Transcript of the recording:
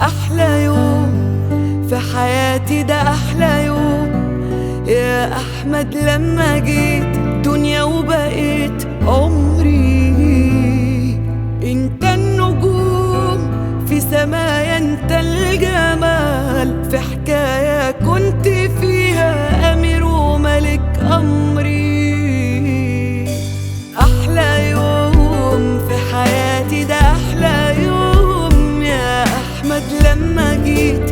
أحلى يوم في حياتي، ده أحلى يوم يا أحمد لما جيت دنيا وبقيت عمري. انت النجوم في سمايا، انت الجمال في حكاية كنت فيها أمير وملك أمري. أحلى يوم في حياتي، ده أحلى يوم يا أحمد لما جيت